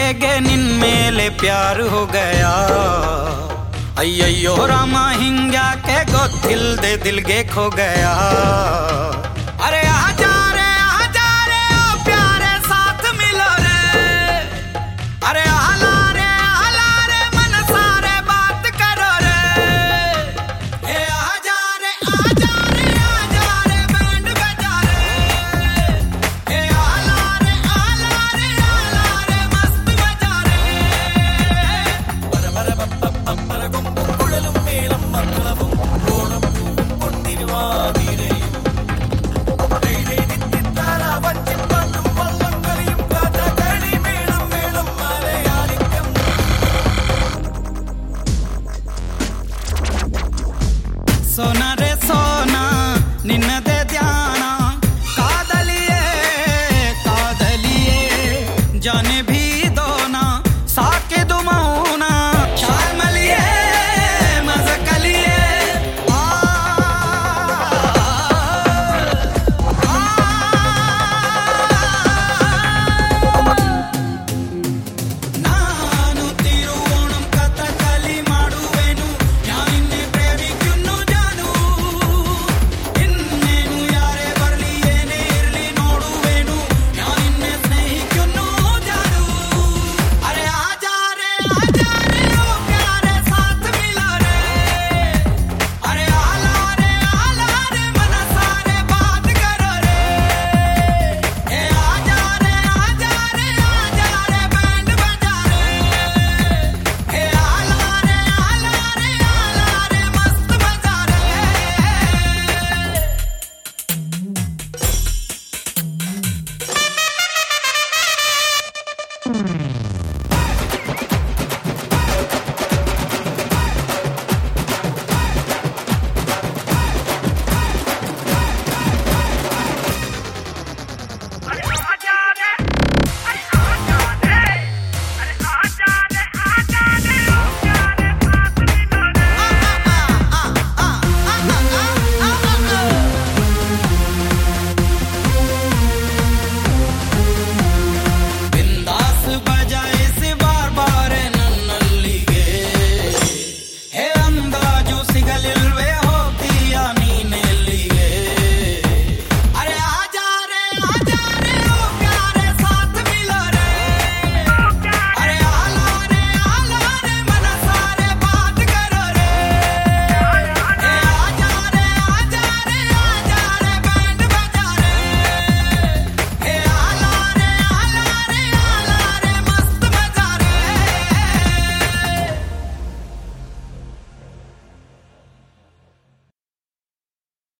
ಗೆ ನಿನ್ ಮೇಲೆ ಪ್ಯಾರು हो गया ಅಯ್ಯಯ್ಯೋ ರಾಮ ಹಿಂಗ್ಯಾಕೆ ಗೊತ್ತಿಲ್ದೆ ದಿಲ್ಗೆ ಖೋ गया अरे आजा रे ओ प्यारे साथ मिलो रे अरे आला रे मन सारे बात करो रे ए आजा रे बैंड बजा रे ए आला रे मस्त बजा रे बर बर बम बर गुम कुळलum मेलम मक्कलवum रोणम कोट्टिरुवादीरे सोना रे